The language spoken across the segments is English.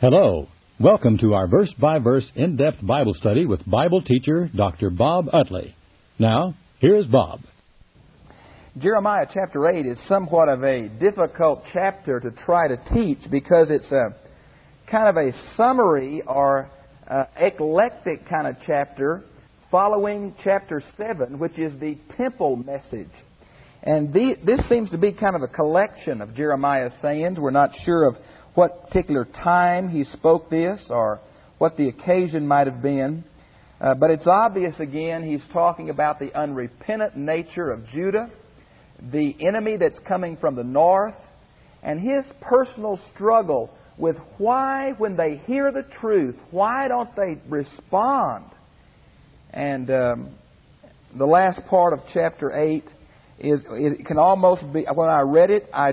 Hello. Welcome to our verse-by-verse in-depth Bible study with Bible teacher Dr. Bob Utley. Now, here's Bob. Jeremiah chapter 8 is somewhat of a difficult chapter to try to teach because it's a kind of a summary or eclectic kind of chapter following chapter 7, which is the temple message. And this seems to be kind of a collection of Jeremiah's sayings. We're not sure of what particular time he spoke this or what the occasion might have been. But it's obvious, again, he's talking about the unrepentant nature of Judah, the enemy that's coming from the north, and his personal struggle with why, when they hear the truth, why don't they respond? And the last part of chapter 8 it can almost be, when I read it, I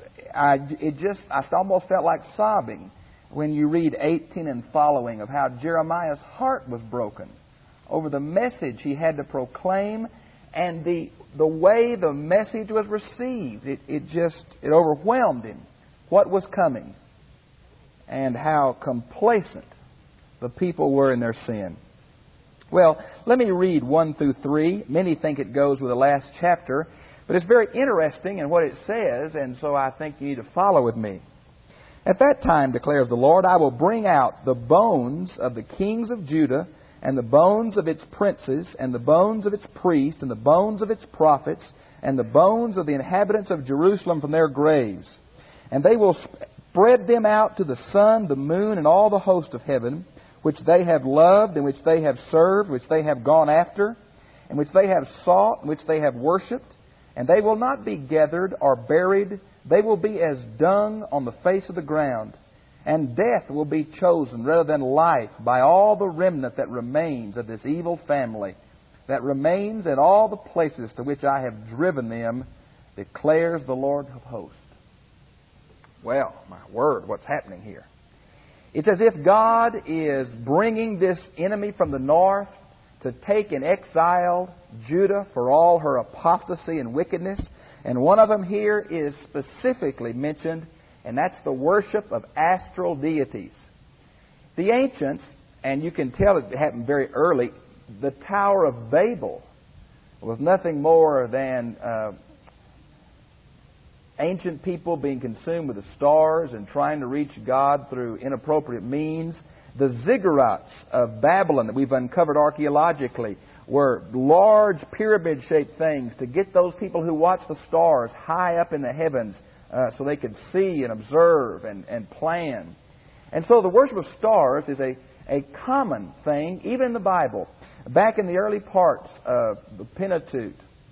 almost felt like sobbing when you read 18 and following of how Jeremiah's heart was broken over the message he had to proclaim and the way the message was received. It overwhelmed him what was coming and how complacent the people were in their sin. Well, let me read 1 through 3. Many think it goes with the last chapter, but it's very interesting in what it says, and so I think you need to follow with me. At that time, declares the Lord, I will bring out the bones of the kings of Judah, and the bones of its princes, and the bones of its priests, and the bones of its prophets, and the bones of the inhabitants of Jerusalem from their graves. And they will spread them out to the sun, the moon, and all the host of heaven, which they have loved, and which they have served, which they have gone after, and which they have sought, and which they have worshipped. And they will not be gathered or buried. They will be as dung on the face of the ground. And death will be chosen rather than life by all the remnant that remains of this evil family, that remains in all the places to which I have driven them, declares the Lord of hosts. Well, my word, what's happening here? It's as if God is bringing this enemy from the north to take and exile Judah for all her apostasy and wickedness. And one of them here is specifically mentioned, and that's the worship of astral deities. The ancients, and you can tell it happened very early, the Tower of Babel was nothing more than ancient people being consumed with the stars and trying to reach God through inappropriate means. The ziggurats of Babylon that we've uncovered archaeologically were large pyramid-shaped things to get those people who watch the stars high up in the heavens so they could see and observe and plan. And so the worship of stars is a common thing, even in the Bible. Back in the early parts of the Pentateuch,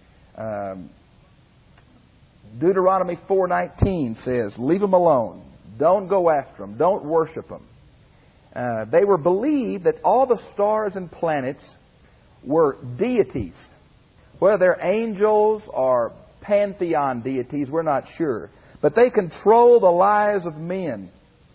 Deuteronomy 4:19 says, leave them alone. Don't go after them. Don't worship them. They were believed that all the stars and planets were deities. Whether they're angels or pantheon deities, we're not sure. But they control the lives of men.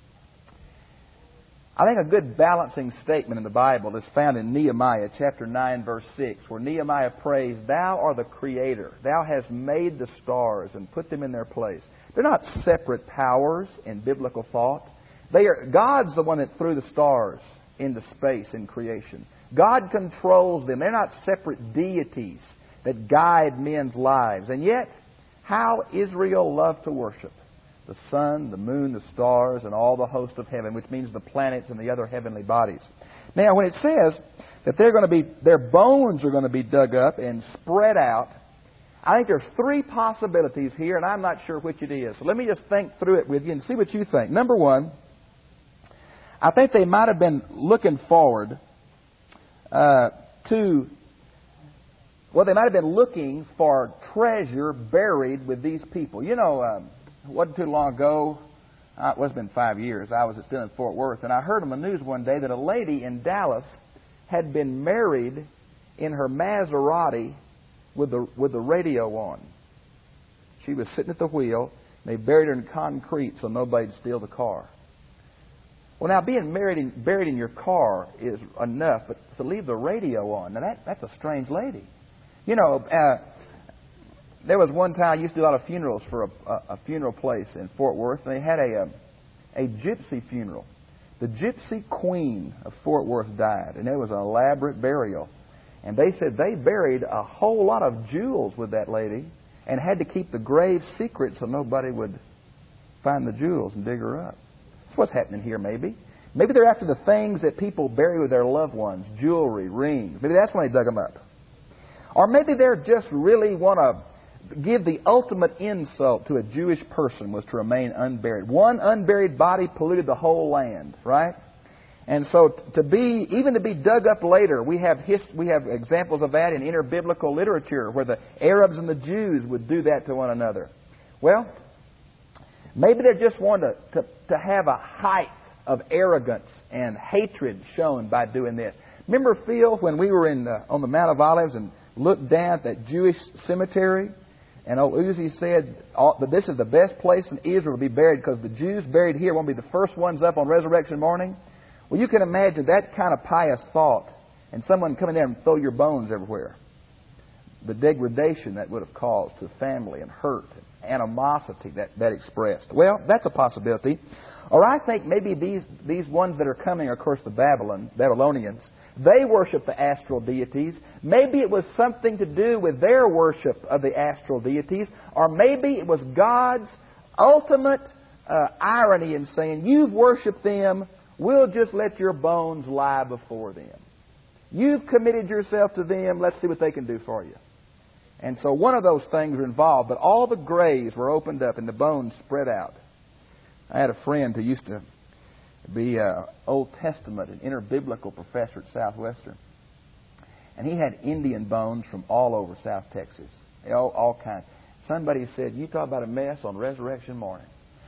I think a good balancing statement in the Bible is found in Nehemiah chapter 9, verse 6, where Nehemiah prays, Thou art the Creator. Thou hast made the stars and put them in their place. They're not separate powers in biblical thought. God's the one that threw the stars into space in creation. God controls them. They're not separate deities that guide men's lives. And yet, how Israel loved to worship the sun, the moon, the stars, and all the host of heaven, which means the planets and the other heavenly bodies. Now, when it says that their bones are going to be dug up and spread out, I think there's three possibilities here, and I'm not sure which it is. So let me just think through it with you and see what you think. Number one, I think they might have been looking forward they might have been looking for treasure buried with these people. You know, it wasn't too long ago, it was been 5 years, I was still in Fort Worth, and I heard on the news one day that a lady in Dallas had been married in her Maserati with the radio on. She was sitting at the wheel, and they buried her in concrete so nobody'd steal the car. Well, now, being buried in your car is enough, but to leave the radio on, now that's a strange lady. You know, there was one time I used to do a lot of funerals for a funeral place in Fort Worth, and they had a gypsy funeral. The Gypsy Queen of Fort Worth died, and it was an elaborate burial. And they said they buried a whole lot of jewels with that lady and had to keep the grave secret so nobody would find the jewels and dig her up. That's what's happening here, maybe. Maybe they're after the things that people bury with their loved ones, jewelry, rings. Maybe that's when they dug them up. Or maybe they just really want to give the ultimate insult to a Jewish person was to remain unburied. One unburied body polluted the whole land, right? And so to be dug up later, we have examples of that in interbiblical literature where the Arabs and the Jews would do that to one another. Well, maybe they just want to have a height of arrogance and hatred shown by doing this. Remember, Phil, when we were on the Mount of Olives and looked down at that Jewish cemetery, and old Uzi said that this is the best place in Israel to be buried because the Jews buried here won't be the first ones up on resurrection morning? Well, you can imagine that kind of pious thought and someone coming there and throw your bones everywhere. The degradation that would have caused to family and hurt and animosity that expressed. Well, that's a possibility. Or I think maybe these ones that are coming, of course, the Babylonians, they worship the astral deities. Maybe it was something to do with their worship of the astral deities. Or maybe it was God's ultimate irony in saying, you've worshipped them, we'll just let your bones lie before them. You've committed yourself to them, let's see what they can do for you. And so one of those things are involved, but all the graves were opened up and the bones spread out. I had a friend who used to be an Old Testament and interbiblical professor at Southwestern. And he had Indian bones from all over South Texas. All kinds. Somebody said, you talk about a mess on resurrection morning.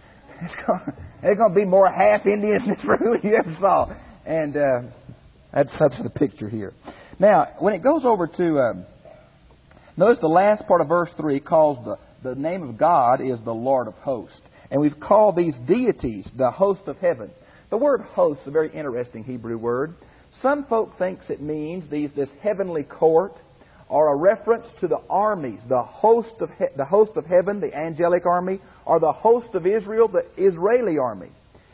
There's going to be more half Indians in this room than you ever saw. And that's the picture here. Now, when it goes over to... notice the last part of verse 3 calls the name of God is the Lord of hosts. And we've called these deities the host of heaven. The word host is a very interesting Hebrew word. Some folk thinks it means this heavenly court, or a reference to the armies, the host of heaven, the angelic army, or the host of Israel, the Israeli army.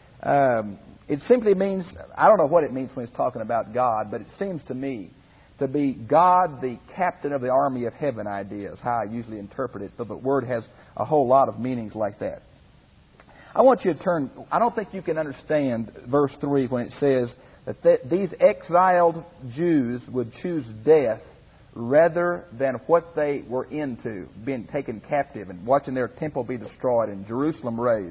It simply means, I don't know what it means when it's talking about God, but it seems to me to be God, the captain of the army of heaven idea is how I usually interpret it. So the word has a whole lot of meanings like that. I want you to turn, I don't think you can understand verse 3 when it says that these exiled Jews would choose death rather than what they were into, being taken captive and watching their temple be destroyed and Jerusalem razed.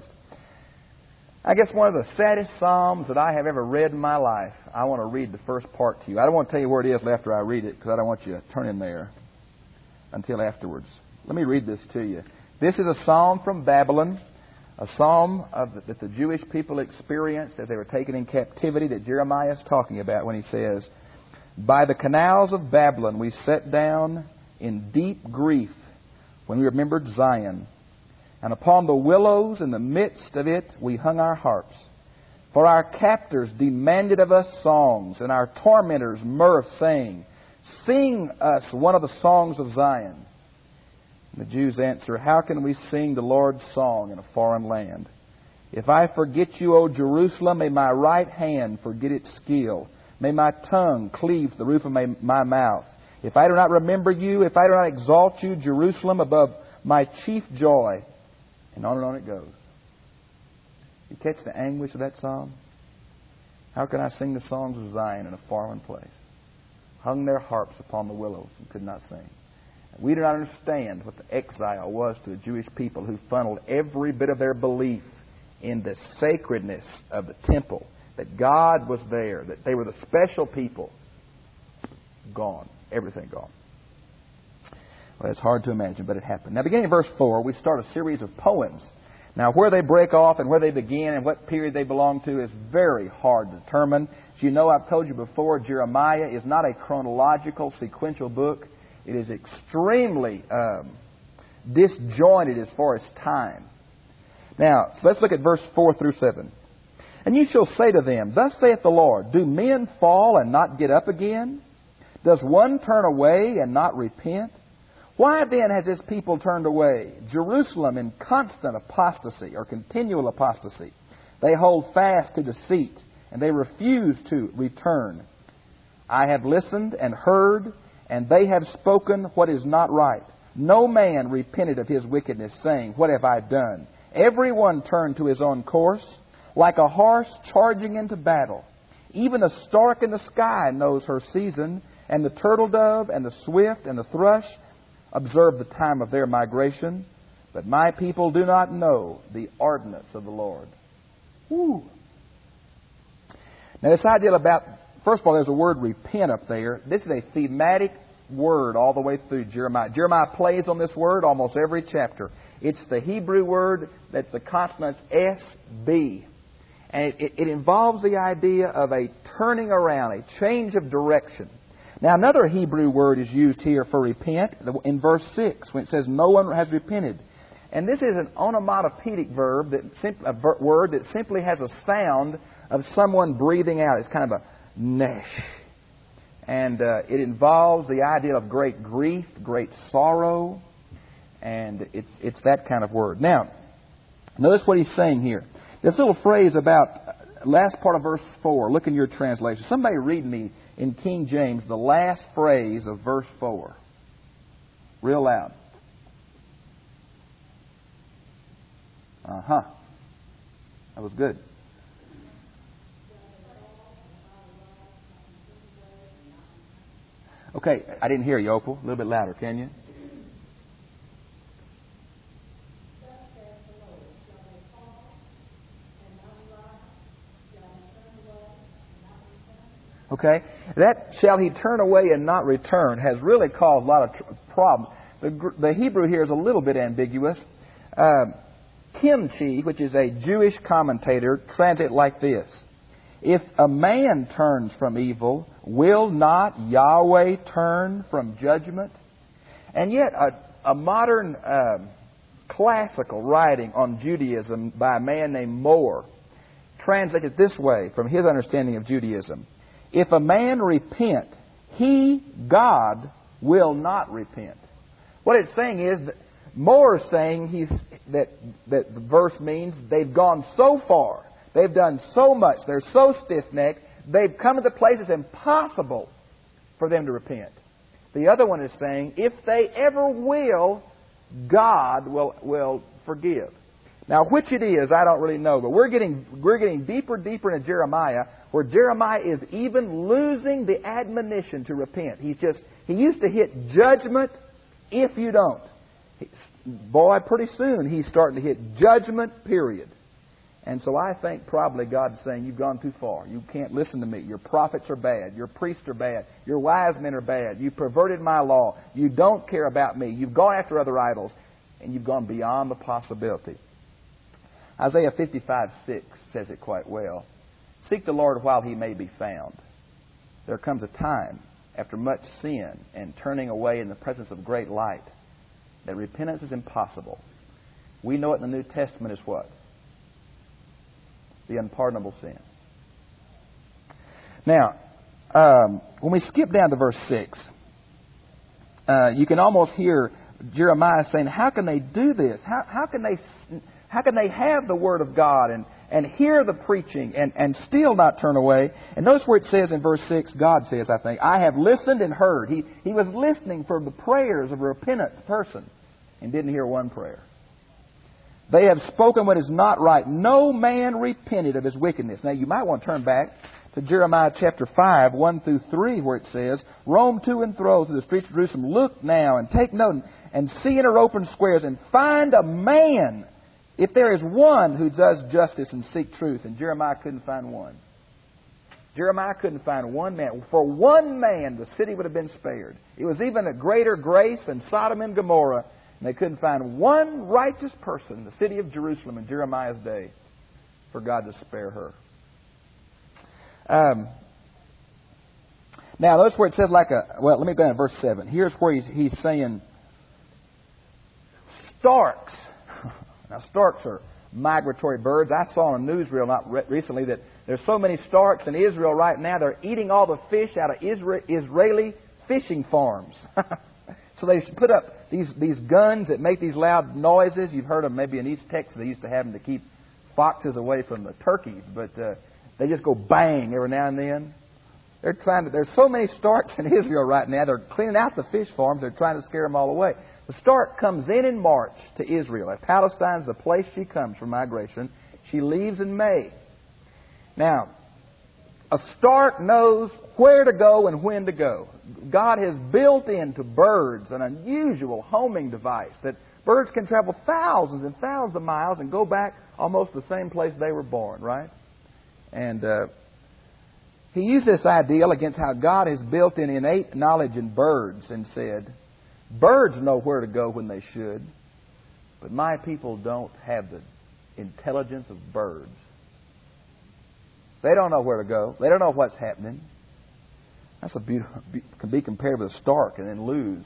I guess one of the saddest Psalms that I have ever read in my life, I want to read the first part to you. I don't want to tell you where it is after I read it because I don't want you to turn in there until afterwards. Let me read this to you. This is a psalm from Babylon, a psalm that the Jewish people experienced as they were taken in captivity that Jeremiah is talking about when he says, by the canals of Babylon we sat down in deep grief when we remembered Zion. And upon the willows in the midst of it we hung our harps. For our captors demanded of us songs, and our tormentors mirth, saying, sing us one of the songs of Zion. And the Jews answer, how can we sing the Lord's song in a foreign land? If I forget you, O Jerusalem, may my right hand forget its skill. May my tongue cleave to the roof of my mouth. If I do not remember you, if I do not exalt you, Jerusalem, above my chief joy. And on it goes. You catch the anguish of that psalm? How can I sing the songs of Zion in a foreign place? Hung their harps upon the willows and could not sing. We do not understand what the exile was to the Jewish people who funneled every bit of their belief in the sacredness of the temple, that God was there, that they were the special people. Gone. Everything gone. Well, it's hard to imagine, but it happened. Now, beginning in verse 4, we start a series of poems. Now, where they break off and where they begin and what period they belong to is very hard to determine. As you know, I've told you before, Jeremiah is not a chronological, sequential book. It is extremely disjointed as far as time. Now, let's look at verse 4 through 7. And you shall say to them, thus saith the Lord, do men fall and not get up again? Does one turn away and not repent? Why then has this people turned away? Jerusalem in constant apostasy or continual apostasy. They hold fast to deceit and they refuse to return. I have listened and heard, and they have spoken what is not right. No man repented of his wickedness, saying, What have I done? Every one turned to his own course, like a horse charging into battle. Even the stork in the sky knows her season, and the turtle dove and the swift and the thrush observe the time of their migration. But my people do not know the ordinance of the Lord. Woo. Now this idea about, first of all, there's a word repent up there. This is a thematic word all the way through Jeremiah. Jeremiah plays on this word almost every chapter. It's the Hebrew word that's the consonant S-B. And it involves the idea of a turning around, a change of direction. Now another Hebrew word is used here for repent in verse 6 when it says no one has repented. And this is an onomatopoeic verb, a word that simply has a sound of someone breathing out. It's kind of a nesh. And it involves the idea of great grief, great sorrow, and it's that kind of word. Now, notice what he's saying here. This little phrase about last part of verse 4. Look in your translation. Somebody read me in King James the last phrase of verse 4. Real loud. Uh-huh. That was good. Okay, I didn't hear you, Opal. A little bit louder, can you? Okay, that shall he turn away and not return has really caused a lot of problems. The Hebrew here is a little bit ambiguous. Kimchi, which is a Jewish commentator, translates it like this. If a man turns from evil, will not Yahweh turn from judgment? And yet a modern classical writing on Judaism by a man named Moore translates it this way from his understanding of Judaism. If a man repent, he, God, will not repent. What it's saying is that Moore is saying that the verse means they've gone so far, they've done so much, they're so stiff-necked, they've come to the place it's impossible for them to repent. The other one is saying, if they ever will, God will forgive. Now, which it is, I don't really know, but we're getting deeper into Jeremiah, where Jeremiah is even losing the admonition to repent. He used to hit judgment if you don't. Boy, pretty soon he's starting to hit judgment, period. And so I think probably God's saying, you've gone too far. You can't listen to me. Your prophets are bad. Your priests are bad. Your wise men are bad. You perverted my law. You don't care about me. You've gone after other idols. And you've gone beyond the possibility. Isaiah 55:6 says it quite well. Seek the Lord while He may be found. There comes a time, after much sin and turning away in the presence of great light, that repentance is impossible. We know it in the New Testament as what? The unpardonable sin. Now, when we skip down to verse 6, you can almost hear Jeremiah saying, how can they do this? How can they have the Word of God and hear the preaching and still not turn away? And notice where it says in verse 6, God says, I think, I have listened and heard. He was listening for the prayers of a repentant person and didn't hear one prayer. They have spoken what is not right. No man repented of his wickedness. Now you might want to turn back to Jeremiah chapter 5, 1 through 3, where it says, roam to and fro through the streets of Jerusalem. Look now and take note and see in her open squares and find a man, if there is one who does justice and seek truth. And Jeremiah couldn't find one. Jeremiah couldn't find one man. For one man, the city would have been spared. It was even a greater grace than Sodom and Gomorrah. And they couldn't find one righteous person in the city of Jerusalem in Jeremiah's day for God to spare her. Now, notice where it says let me go down to verse 7. Here's where he's saying, storks. Now, storks are migratory birds. I saw on a newsreel recently that there's so many storks in Israel right now, they're eating all the fish out of Israeli fishing farms. So they put up these guns that make these loud noises. You've heard them maybe in East Texas. They used to have them to keep foxes away from the turkeys. But They just go bang every now and then. There's so many storks in Israel right now, they're cleaning out the fish farms, they're trying to scare them all away. The stork comes in March to Israel. Palestine's the place she comes for migration. She leaves in May. Now, a stork knows where to go and when to go. God has built into birds an unusual homing device that birds can travel thousands and thousands of miles and go back almost the same place they were born, right? And he used this ideal against how God has built in innate knowledge in birds and said, birds know where to go when they should, but my people don't have the intelligence of birds. They don't know where to go. They don't know what's happening. That's a beautiful, can be compared with a stork and then lose.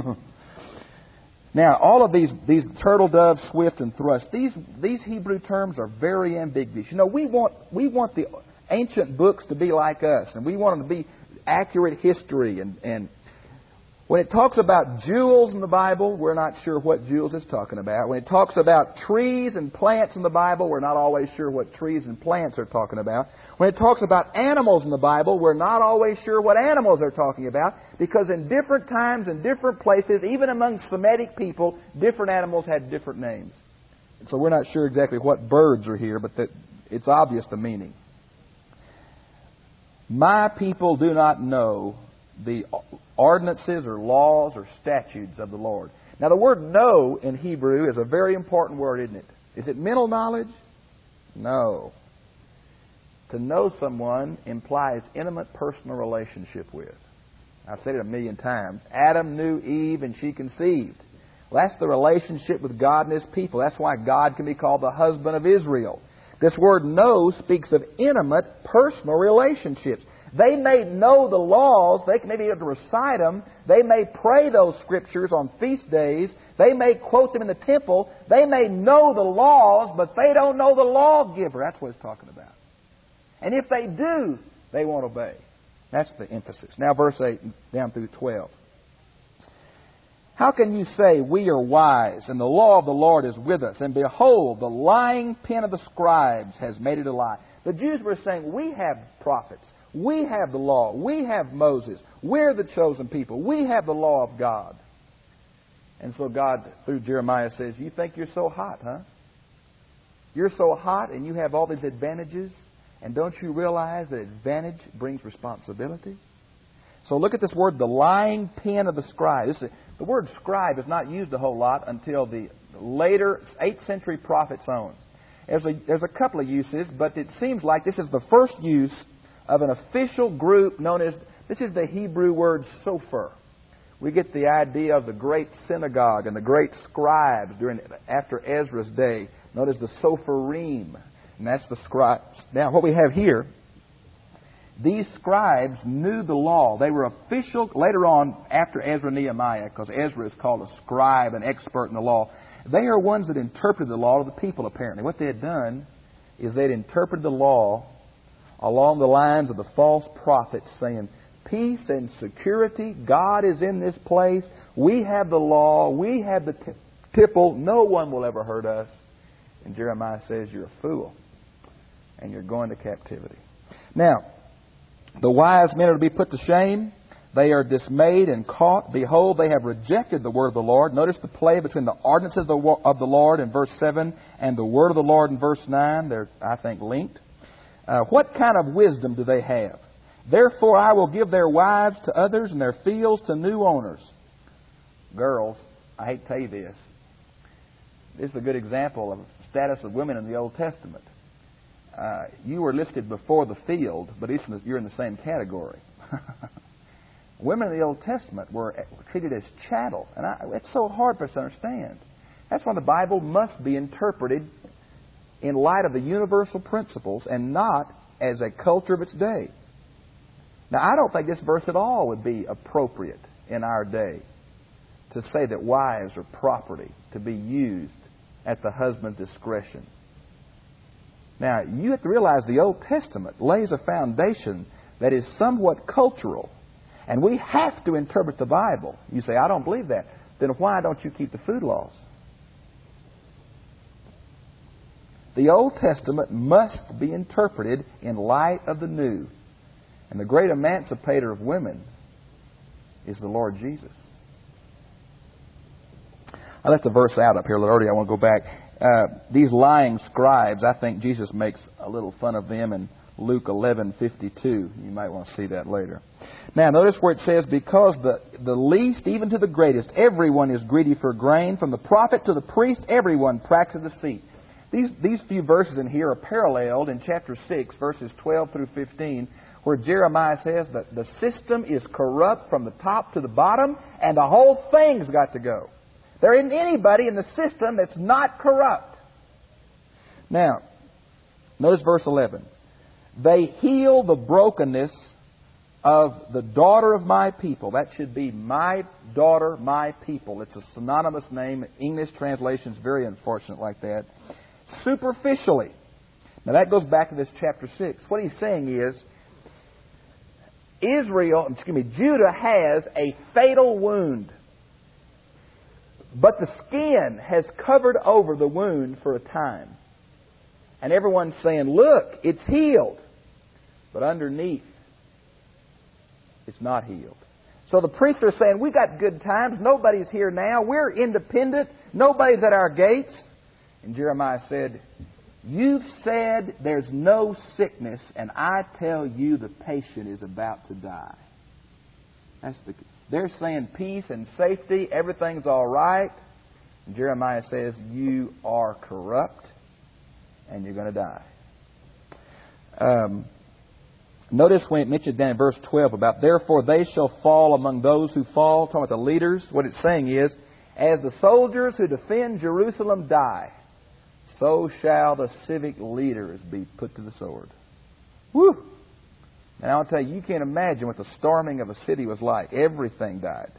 Now, all of these turtle, dove, swift, and thrust, these Hebrew terms are very ambiguous. You know, we want the ancient books to be like us, and we want them to be accurate history. And when it talks about jewels in the Bible, we're not sure what jewels it's talking about. When it talks about trees and plants in the Bible, we're not always sure what trees and plants are talking about. When it talks about animals in the Bible, we're not always sure what animals they're talking about, because in different times and different places, even among Semitic people, different animals had different names. So we're not sure exactly what birds are here, but it's obvious the meaning. My people do not know the ordinances or laws or statutes of the Lord. Now, the word know in Hebrew is a very important word, isn't it? Is it mental knowledge? No. To know someone implies intimate personal relationship with. I've said it a million times. Adam knew Eve and she conceived. Well, that's the relationship with God and His people. That's why God can be called the husband of Israel. This word know speaks of intimate personal relationships. They may know the laws. They may be able to recite them. They may pray those scriptures on feast days. They may quote them in the temple. They may know the laws, but they don't know the lawgiver. That's what it's talking about. And if they do, they won't obey. That's the emphasis. Now verse 8 down through 12. How can you say, we are wise, and the law of the Lord is with us? And behold, the lying pen of the scribes has made it a lie. The Jews were saying, we have prophets. We have the law. We have Moses. We're the chosen people. We have the law of God. And so God, through Jeremiah, says, you think you're so hot, huh? You're so hot and you have all these advantages, and don't you realize that advantage brings responsibility? So look at this word, the lying pen of the scribe. The word scribe is not used a whole lot until the later 8th century prophet's own. There's a couple of uses, but it seems like this is the first use of an official group known as, this is the Hebrew word sofer. We get the idea of the great synagogue and the great scribes after Ezra's day, known as the Sopherim, and that's the scribes. Now, what we have here, these scribes knew the law. They were official, later on, after Ezra and Nehemiah, because Ezra is called a scribe, an expert in the law. They are ones that interpreted the law to the people, apparently. What they had done is they had interpreted the law along the lines of the false prophets, saying, peace and security, God is in this place, we have the law, we have the temple, no one will ever hurt us. And Jeremiah says, you're a fool, and you're going to captivity. Now, the wise men are to be put to shame. They are dismayed and caught. Behold, they have rejected the word of the Lord. Notice the play between the ordinances of the Lord in verse 7 and the word of the Lord in verse 9. They're, I think, linked. What kind of wisdom do they have? Therefore I will give their wives to others and their fields to new owners. Girls, I hate to tell you this. This is a good example of the status of women in the Old Testament. You were listed before the field, but you're in the same category. Women in the Old Testament were treated as chattel. And it's so hard for us to understand. That's why the Bible must be interpreted in light of the universal principles and not as a culture of its day. Now, I don't think this verse at all would be appropriate in our day to say that wives are property to be used at the husband's discretion. Now, you have to realize the Old Testament lays a foundation that is somewhat cultural, and we have to interpret the Bible. You say, I don't believe that. Then why don't you keep the food laws? The Old Testament must be interpreted in light of the New. And the great emancipator of women is the Lord Jesus. I left the verse out up here a little earlier. I want to go back. These lying scribes, I think Jesus makes a little fun of them in Luke 11:52. You might want to see that later. Now, notice where it says, because the least, even to the greatest, everyone is greedy for grain. From the prophet to the priest, everyone practices deceit. These few verses in here are paralleled in chapter 6, verses 12 through 15, where Jeremiah says that the system is corrupt from the top to the bottom, and the whole thing's got to go. There isn't anybody in the system that's not corrupt. Now, notice verse 11. They heal the brokenness of the daughter of my people. That should be my daughter, my people. It's a synonymous name. English translation is very unfortunate like that. Superficially. Now that goes back to this chapter 6. What he's saying is, Judah has a fatal wound. But the skin has covered over the wound for a time. And everyone's saying, look, it's healed. But underneath, it's not healed. So the priests are saying, we got good times. Nobody's here now. We're independent. Nobody's at our gates. And Jeremiah said, you've said there's no sickness, and I tell you the patient is about to die. They're saying peace and safety, everything's all right. And Jeremiah says, you are corrupt, and you're going to die. Notice when it mentions down in verse 12 about, therefore they shall fall among those who fall, talking about the leaders. What it's saying is, as the soldiers who defend Jerusalem die, so shall the civic leaders be put to the sword. Woo! And I'll tell you, you can't imagine what the storming of a city was like. Everything died.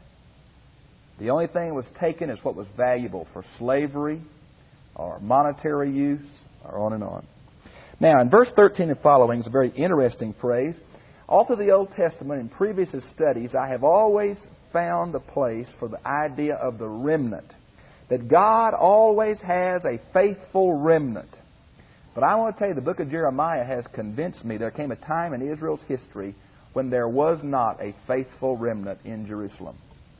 The only thing that was taken is what was valuable for slavery or monetary use or on and on. Now, in verse 13 and following is a very interesting phrase. All through the Old Testament, in previous studies, I have always found a place for the idea of the remnant. That God always has a faithful remnant. But I want to tell you, the book of Jeremiah has convinced me there came a time in Israel's history when there was not a faithful remnant in Jerusalem.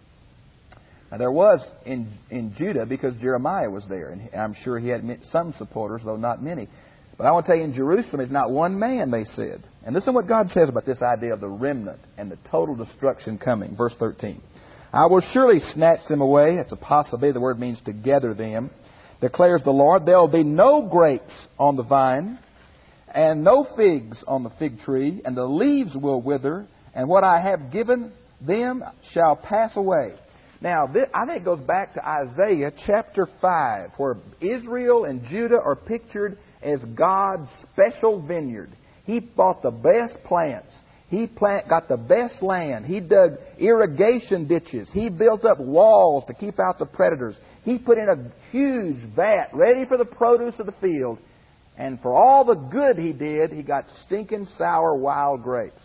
Now, there was in Judah because Jeremiah was there, and I'm sure he had some supporters, though not many. But I want to tell you, in Jerusalem, it's not one man, they said. And listen to what God says about this idea of the remnant and the total destruction coming. Verse 13. I will surely snatch them away. It's a possibility. The word means to gather them. Declares the Lord, there will be no grapes on the vine, and no figs on the fig tree, and the leaves will wither, and what I have given them shall pass away. Now, I think it goes back to Isaiah chapter 5, where Israel and Judah are pictured as God's special vineyard. He bought the best plants. He got the best land. He dug irrigation ditches. He built up walls to keep out the predators. He put in a huge vat ready for the produce of the field. And for all the good he did, he got stinking sour wild grapes.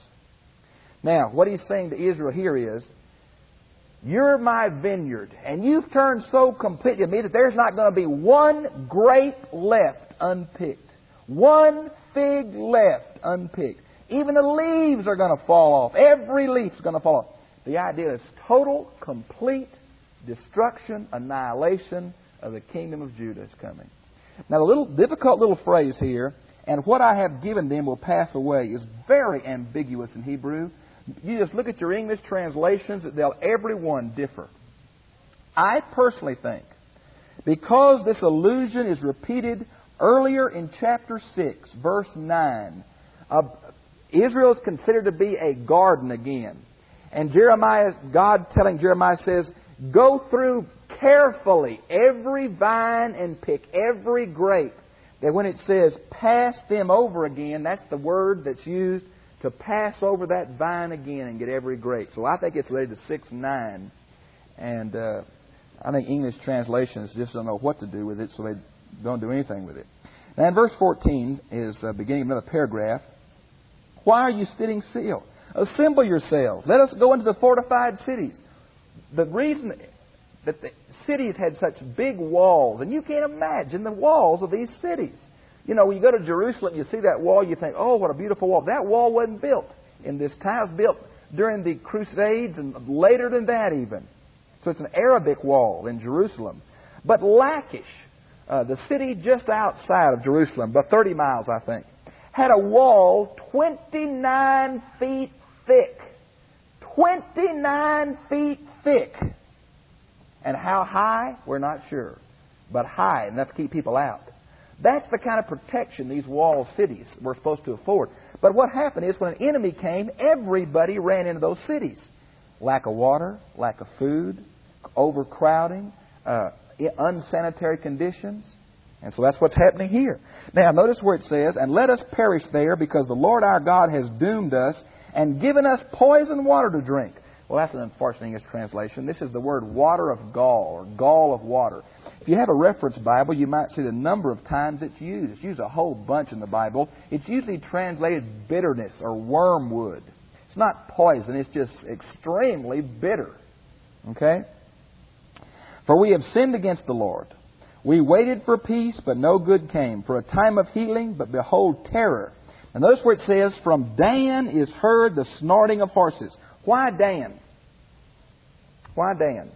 Now, what he's saying to Israel here is, you're my vineyard, and you've turned so completely to me that there's not going to be one grape left unpicked. One fig left unpicked. Even the leaves are going to fall off. Every leaf is going to fall off. The idea is total, complete destruction, annihilation of the kingdom of Judah is coming. Now, the little difficult little phrase here, and what I have given them will pass away, is very ambiguous in Hebrew. You just look at your English translations, they'll every one differ. I personally think, because this allusion is repeated earlier in chapter 6, verse 9, Israel is considered to be a garden again. And God telling Jeremiah says, go through carefully every vine and pick every grape. That when it says pass them over again, that's the word that's used to pass over that vine again and get every grape. So I think it's related to 6:9. And I think English translations just don't know what to do with it, so they don't do anything with it. Now in verse 14 is beginning of another paragraph. Why are you sitting still? Assemble yourselves. Let us go into the fortified cities. The reason that the cities had such big walls, and you can't imagine the walls of these cities. You know, when you go to Jerusalem, you see that wall, you think, oh, what a beautiful wall. That wall wasn't built in this time. It was built during the Crusades and later than that even. So it's an Arabic wall in Jerusalem. But Lachish, the city just outside of Jerusalem, about 30 miles, I think, had a wall 29 feet thick. 29 feet thick. And how high? We're not sure. But high, enough to keep people out. That's the kind of protection these walled cities were supposed to afford. But what happened is when an enemy came, everybody ran into those cities. Lack of water, lack of food, overcrowding, unsanitary conditions. And so that's what's happening here. Now, notice where it says, and let us perish there because the Lord our God has doomed us and given us poison water to drink. Well, that's an unfortunate English translation. This is the word water of gall, or gall of water. If you have a reference Bible, you might see the number of times it's used. It's used a whole bunch in the Bible. It's usually translated bitterness or wormwood. It's not poison. It's just extremely bitter. Okay? For we have sinned against the Lord. We waited for peace, but no good came. For a time of healing, but behold, terror. And notice where it says, from Dan is heard the snorting of horses. Why Dan? Why Dan?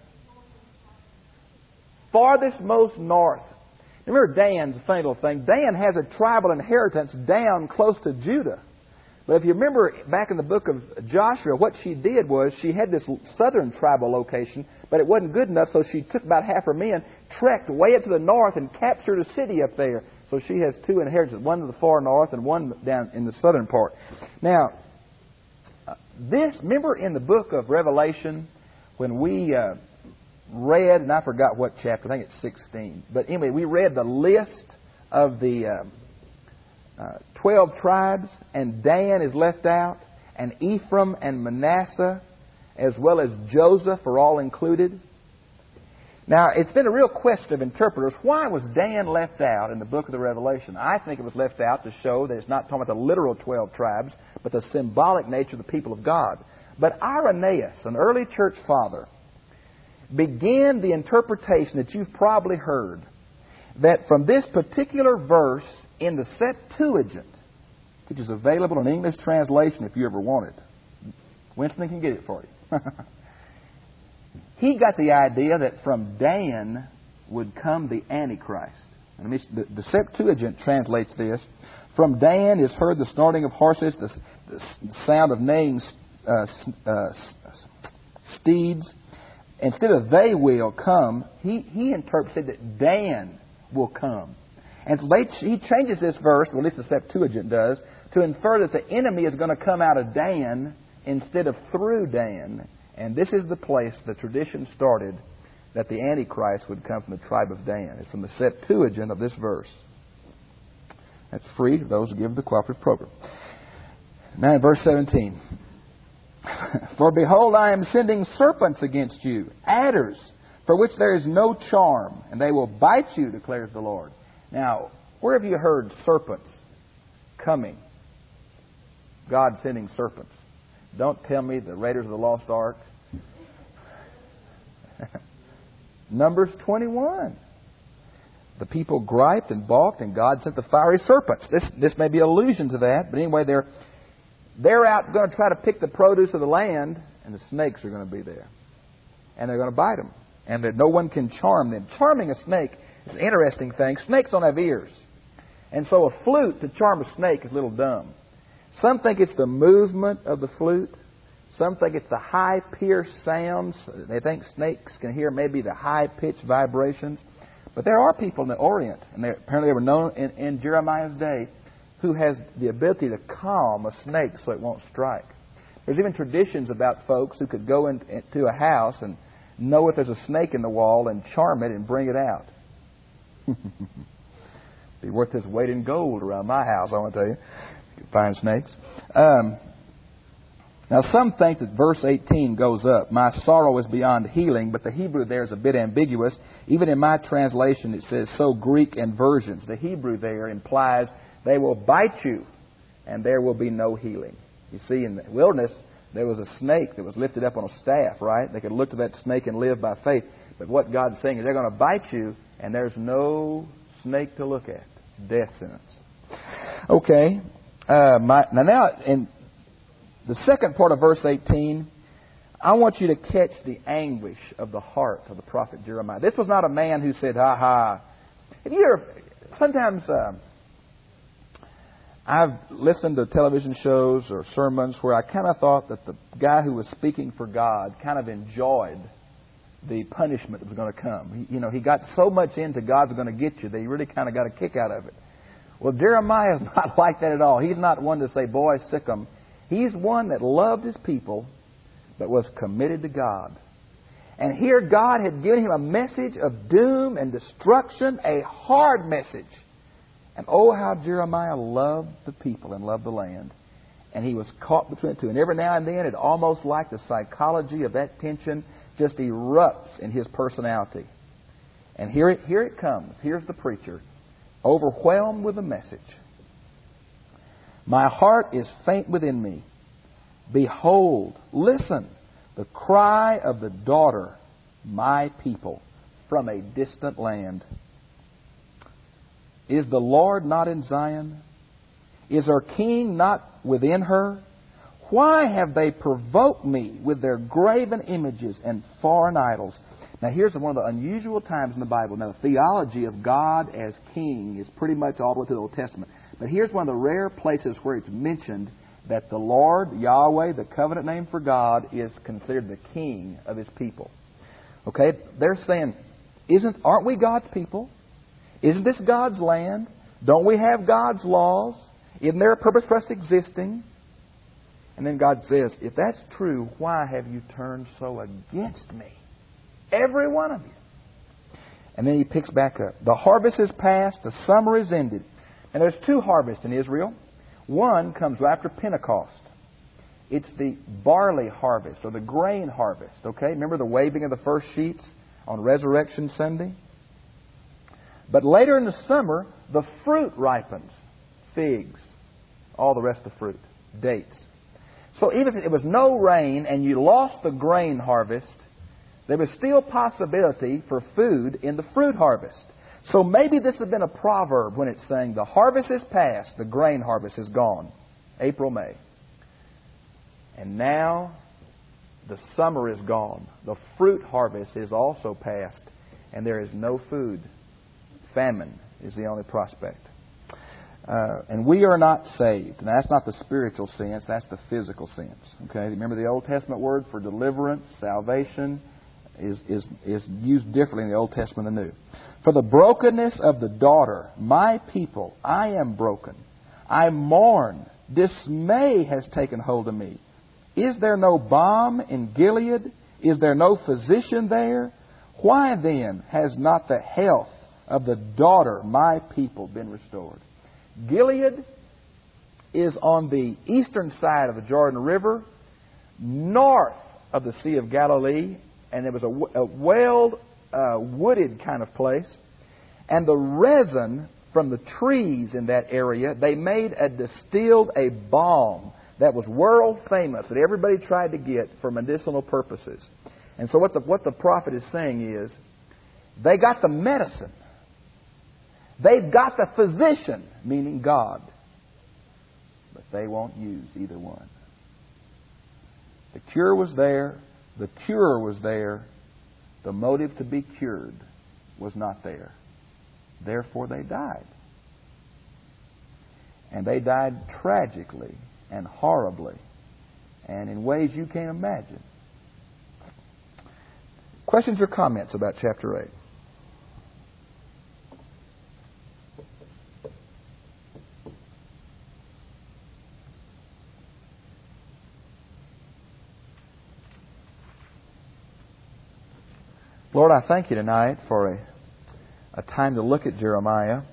Farthest most north. Remember Dan's a funny little thing. Dan has a tribal inheritance down close to Judah. But if you remember back in the book of Joshua, what she did was she had this southern tribal location, but it wasn't good enough, so she took about half her men, trekked way up to the north, and captured a city up there. So she has two inheritances, one to the far north and one down in the southern part. Now, remember in the book of Revelation, when we read, and I forgot what chapter, I think it's 16. But anyway, we read the list of the 12 tribes, and Dan is left out, and Ephraim and Manasseh, as well as Joseph, are all included. Now, it's been a real question of interpreters. Why was Dan left out in the book of the Revelation? I think it was left out to show that it's not talking about the literal 12 tribes, but the symbolic nature of the people of God. But Irenaeus, an early church father, began the interpretation that you've probably heard, that from this particular verse in the Septuagint, which is available in English translation if you ever want it. Winston can get it for you. He got the idea that from Dan would come the Antichrist. And the Septuagint translates this. From Dan is heard the snorting of horses, the sound of neighing steeds. Instead of they will come, he interpreted that Dan will come. And so he changes this verse, well, at least the Septuagint does, to infer that the enemy is going to come out of Dan instead of through Dan. And this is the place the tradition started that the Antichrist would come from the tribe of Dan. It's from the Septuagint of this verse. That's free to those who give the cooperative program. Now in verse 17. For behold, I am sending serpents against you, adders, for which there is no charm, and they will bite you, declares the Lord. Now, where have you heard serpents coming? God sending serpents. Don't tell me the Raiders of the Lost Ark. Numbers 21. The people griped and balked, and God sent the fiery serpents. This may be an allusion to that, but anyway, they're out going to try to pick the produce of the land, and the snakes are going to be there. And they're going to bite them. And no one can charm them. Charming a snake is an interesting thing. Snakes don't have ears. And so a flute to charm a snake is a little dumb. Some think it's the movement of the flute. Some think it's the high-pierced sounds. They think snakes can hear maybe the high-pitched vibrations. But there are people in the Orient, and apparently they were known in Jeremiah's day, who has the ability to calm a snake so it won't strike. There's even traditions about folks who could go into a house and know if there's a snake in the wall and charm it and bring it out. Be worth its weight in gold around my house, I want to tell you. You can find snakes. Now, some think that verse 18 goes up. My sorrow is beyond healing, but the Hebrew there is a bit ambiguous. Even in my translation, it says, so Greek and versions. The Hebrew there implies they will bite you, and there will be no healing. You see, in the wilderness, there was a snake that was lifted up on a staff, right? They could look to that snake and live by faith. But what God's saying is they're going to bite you, and there's no snake to look at. It's death sentence. Okay. Now, in the second part of verse 18, I want you to catch the anguish of the heart of the prophet Jeremiah. This was not a man who said, "Ha ha." If you ever, sometimes I've listened to television shows or sermons where I kind of thought that the guy who was speaking for God kind of enjoyed the punishment that was going to come. He got so much into God's going to get you that he really kind of got a kick out of it. Well, Jeremiah is not like that at all. He's not one to say, "Boy, sick 'em." He's one that loved his people but was committed to God. And here God had given him a message of doom and destruction, a hard message. And oh, how Jeremiah loved the people and loved the land. And he was caught between the two. And every now and then, it almost like the psychology of that tension just erupts in his personality. And here it comes. Here's the preacher, overwhelmed with the message. "My heart is faint within me. Behold, listen, the cry of the daughter, my people, from a distant land. Is the Lord not in Zion? Is our King not within her? Why have they provoked me with their graven images and foreign idols?" Now here's one of the unusual times in the Bible. Now the theology of God as King is pretty much all the way to the Old Testament. But here's one of the rare places where it's mentioned that the Lord, Yahweh, the covenant name for God, is considered the King of His people. Okay? They're saying, aren't we God's people? Isn't this God's land? Don't we have God's laws? Isn't there a purpose for us existing? And then God says, if that's true, why have you turned so against me? Every one of you. And then He picks back up. The harvest is past, the summer is ended. And there's two harvests in Israel. One comes after Pentecost. It's the barley harvest or the grain harvest. Okay? Remember the waving of the first sheets on Resurrection Sunday? But later in the summer, the fruit ripens. Figs, all the rest of the fruit, dates. So even if it was no rain and you lost the grain harvest, there was still possibility for food in the fruit harvest. So maybe this has been a proverb when it's saying the harvest is past, the grain harvest is gone. April, May. And now the summer is gone. The fruit harvest is also past, and there is no food. Famine is the only prospect. And we are not saved. Now, that's not the spiritual sense, that's the physical sense. Okay? Remember the Old Testament word for deliverance, salvation, is used differently in the Old Testament than the New. For the brokenness of the daughter, my people, I am broken. I mourn. Dismay has taken hold of me. Is there no balm in Gilead? Is there no physician there? Why then has not the health of the daughter, my people, been restored? Gilead is on the eastern side of the Jordan River, north of the Sea of Galilee, and it was a wooded kind of place. And the resin from the trees in that area, they distilled a balm that was world famous that everybody tried to get for medicinal purposes. And so what the prophet is saying is, they got the medicine. They've got the physician, meaning God. But they won't use either one. The cure was there. The cure was there. The motive to be cured was not there. Therefore they died. And they died tragically and horribly and in ways you can't imagine. Questions or comments about chapter 8? Lord, I thank You tonight for a time to look at Jeremiah.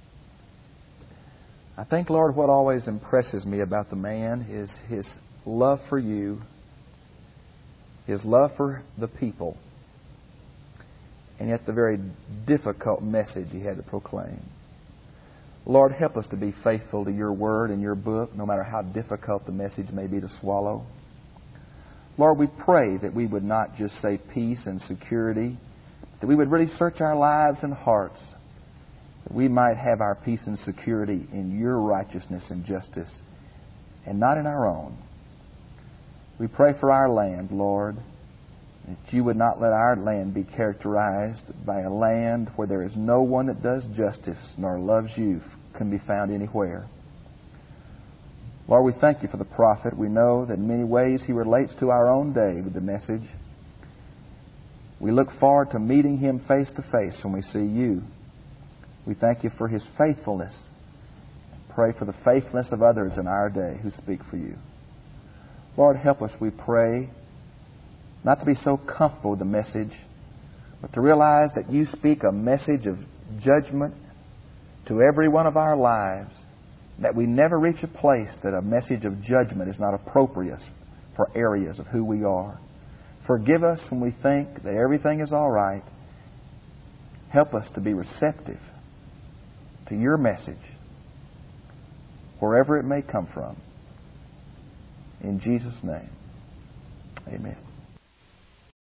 I think, Lord, what always impresses me about the man is his love for You, his love for the people, and yet the very difficult message he had to proclaim. Lord, help us to be faithful to Your Word and Your book, no matter how difficult the message may be to swallow. Lord, we pray that we would not just say peace and security, that we would really search our lives and hearts that we might have our peace and security in Your righteousness and justice, and not in our own. We pray for our land, Lord, that You would not let our land be characterized by a land where there is no one that does justice nor loves You can be found anywhere. Lord, we thank You for the prophet. We know that in many ways he relates to our own day with the message. We look forward to meeting him face to face when we see You. We thank You for his faithfulness. Pray for the faithfulness of others in our day who speak for You. Lord, help us, we pray, not to be so comfortable with the message, but to realize that You speak a message of judgment to every one of our lives, that we never reach a place that a message of judgment is not appropriate for areas of who we are. Forgive us when we think that everything is all right. Help us to be receptive to Your message, wherever it may come from. In Jesus' name, amen.